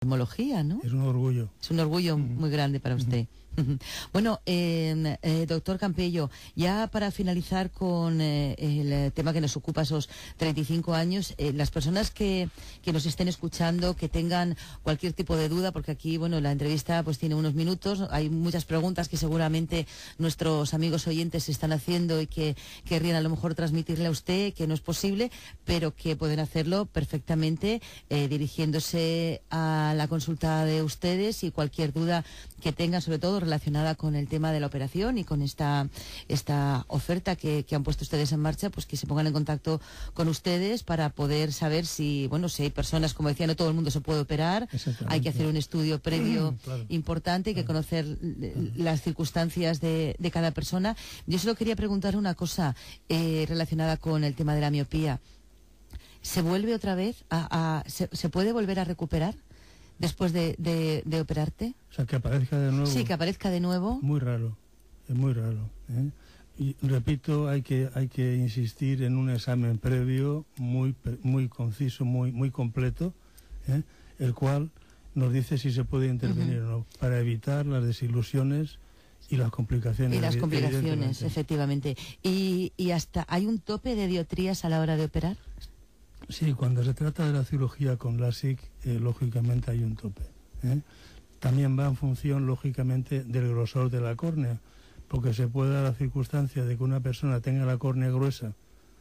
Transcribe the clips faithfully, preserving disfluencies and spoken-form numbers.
oftalmología, ¿no? Es un orgullo. Es un orgullo Mm. muy grande para usted. Bueno, eh, eh, doctor Campello, ya para finalizar con eh, el tema que nos ocupa, esos treinta y cinco años, eh, las personas que, que nos estén escuchando, que tengan cualquier tipo de duda, porque aquí, bueno, la entrevista pues tiene unos minutos, hay muchas preguntas que seguramente nuestros amigos oyentes se están haciendo y que querrían a lo mejor transmitirle a usted, que no es posible, pero que pueden hacerlo perfectamente eh, dirigiéndose a la consulta de ustedes, y cualquier duda que tengan, sobre todo relacionada con el tema de la operación y con esta esta oferta que, que han puesto ustedes en marcha, pues que se pongan en contacto con ustedes para poder saber si, bueno, si hay personas, como decía, no todo el mundo se puede operar, hay que hacer un estudio previo claro. importante, hay que conocer claro. las circunstancias de, de cada persona. Yo solo quería preguntar una cosa eh, relacionada con el tema de la miopía. ¿Se vuelve otra vez a, a se, se puede volver a recuperar después de, de, de operarte? O sea, que aparezca de nuevo. Sí, que aparezca de nuevo. Muy raro, es muy raro. ¿eh? Y repito, hay que hay que insistir en un examen previo muy muy conciso, muy muy completo, ¿eh? el cual nos dice si se puede intervenir uh-huh. o no, para evitar las desilusiones y las complicaciones. Y las complicaciones, efectivamente. Y, y hasta, ¿hay un tope de dioptrías a la hora de operar? Sí, cuando se trata de la cirugía con LASIK, eh, lógicamente hay un tope. ¿eh? También va en función, lógicamente, del grosor de la córnea, porque se puede dar la circunstancia de que una persona tenga la córnea gruesa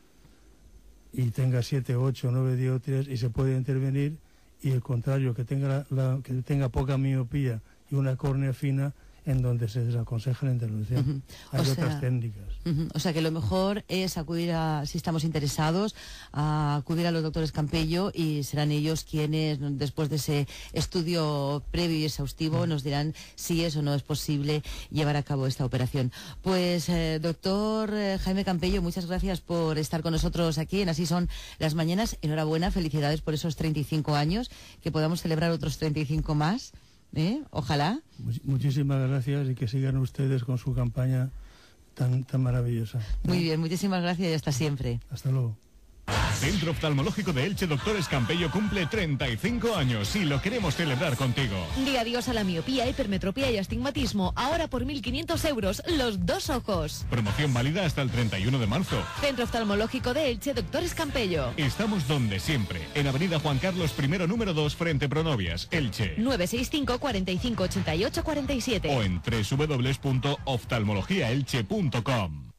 y tenga siete, ocho, nueve dioptrías y se puede intervenir, y el contrario, que tenga, la, la, que tenga poca miopía y una córnea fina, en donde se desaconseja la intervención. Uh-huh. Hay o otras sea, técnicas. Uh-huh. O sea que lo mejor es acudir a, si estamos interesados, a acudir a los doctores Campello, y serán ellos quienes, después de ese estudio previo y exhaustivo, uh-huh. nos dirán si es o no es posible llevar a cabo esta operación. Pues, eh, doctor eh, Jaime Campello, muchas gracias por estar con nosotros aquí en Así Son las Mañanas. Enhorabuena, felicidades por esos treinta y cinco años, que podamos celebrar otros treinta y cinco más. ¿Eh? Ojalá. Muchísimas gracias, y que sigan ustedes con su campaña tan, tan maravillosa. Muy bien, muchísimas gracias y hasta siempre. Hasta luego. Centro Oftalmológico de Elche Doctores Campello cumple treinta y cinco años y lo queremos celebrar contigo. Di adiós a la miopía, hipermetropía y astigmatismo. Ahora por mil quinientos euros los dos ojos. Promoción válida hasta el treinta y uno de marzo. Centro Oftalmológico de Elche Doctores Campello. Estamos donde siempre, en Avenida Juan Carlos I número dos, frente Pronovias, Elche. nueve seis cinco, cuarenta y cinco, ochenta y ocho, cuarenta y siete. O en doble u doble u doble u punto oftalmología elche punto com.